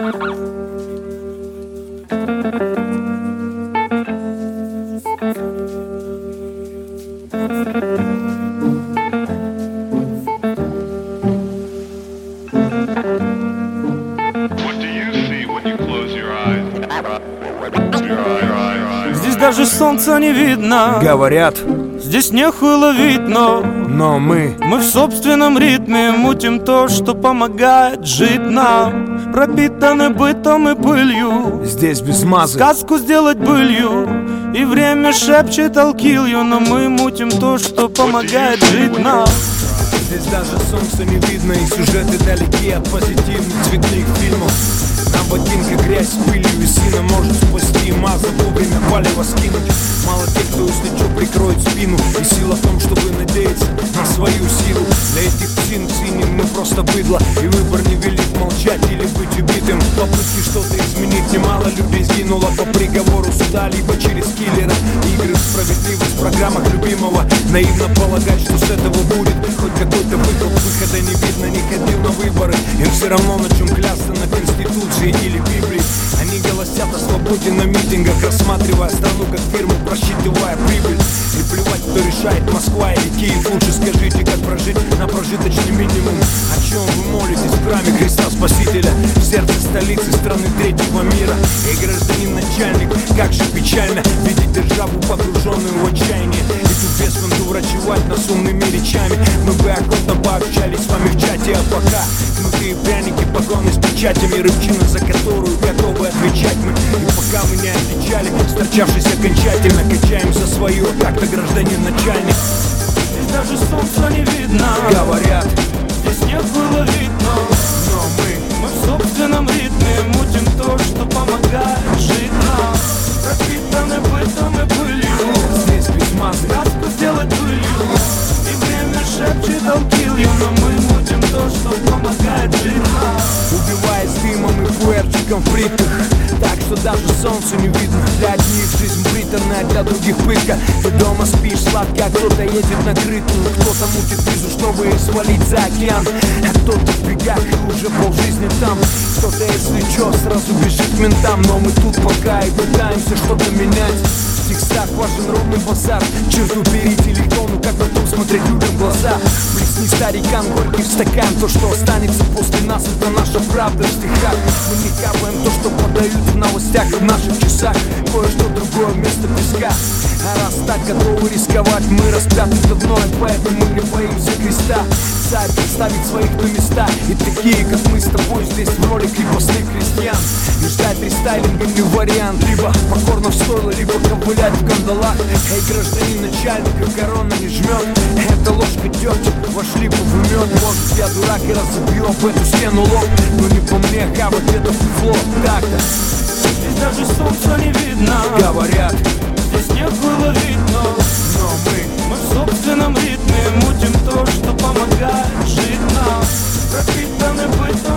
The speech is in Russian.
Здесь даже солнца не видно. Говорят, здесь нехуй ловить, но мы в собственном ритме мутим то, что помогает жить нам. Пропитаны бытом и пылью, здесь без мазы. сказку сделать былью. И время шепчет I'll kill you, но мы мутим то, что помогает жить нам. Здесь даже солнца не видно, и сюжеты далеки от позитивных цветных фильмов. На ботинках грязь с пылью, и сына может спасти. Маза вовремя палево скинуть. Мало тех, кто если что прикроет спину. И сила в том, чтобы надеяться на свою силу. Для этих псин синим мы просто быдло. И выбор не велит молчать или быть убитым. Попытки что-то изменить, немало людей сгинуло по приговору суда, либо через киллера. Игры в справедливость в программах любимого. Наивно полагать, что с этого будет хоть какой-то выход. Выхода не видно, не ходил на выборы. Им все равно на чем клясться, на Конституции или Библии. Они голосят о свободе на митингах, рассматривая страну как фирму, просчитывая прибыль. И плевать, кто решает, Москва или Киев. Лучше скажите, как прожить на прожиточный минимум. О чем вы молитесь в храме Христа Спасителя, в сердце столицы страны третьего мира. И гражданин начальник, как же печально видеть державу, погруженную в отчаяние. И тут без фонду врачевать нас умными речами. Мы бы охотно пообщались с вами в чате, а пока кнуты и пряники, погоны с печатями, рыбчина, за которую готовы отвечать мы. И пока мы не отвечали, сторчавшись окончательно, качаем за свое, как-то гражданин начальник. Здесь даже солнца не видно. Говорят, здесь нехуй ловить, но мы в собственном ритме мутим то, что помогает жить нам. Пропитаны бытом и пылью, здесь без мазы. сказку сделать былью. И время шепчет I'll kill you, но мы мутим то, что помогает жить нам. Убиваясь дымом и пуэрчиком в плитках, так что даже солнцу не видно. Для одних жизнь приторная, для других пытка. Ты дома спишь сладко, а кто-то едет на крытую. Кто-то мутит визу, чтобы свалить за океан. А кто-то в бегах и уже полжизни там. Кто-то, если чё, сразу бежит к ментам. Но мы тут пока и пытаемся что-то менять. В текстах важен ровный базар. Черту берите легко, ну как потом смотреть людям в глаза. Плесни старикам горький в стакан. То, что останется после нас, это наша правда в стихах. Мы не капаем то, что подают в новостях и в наших часах. Кое-что другое вместо песка. А раз так готовы рисковать, мы распяты давно, и поэтому не боимся креста. Царь представить своих на места. И такие, как мы с тобой, здесь в роли крепостных крестьян. И ждать рестайлинга не вариант. Либо покорно в стойло, либо ковылять в кандалах. Эй, гражданин начальника, корона не жмет. Это ложка дегтя, вошли бы в мед. Может, я дурак и разобью об эту стену лоб. Но не по мне, хавать это фуфло. Так-то здесь даже солнца не видно. Говорят, здесь нехуй ловить, но мы в собственном ритме мутим то, что помогает жить нам. Пропитаны бытом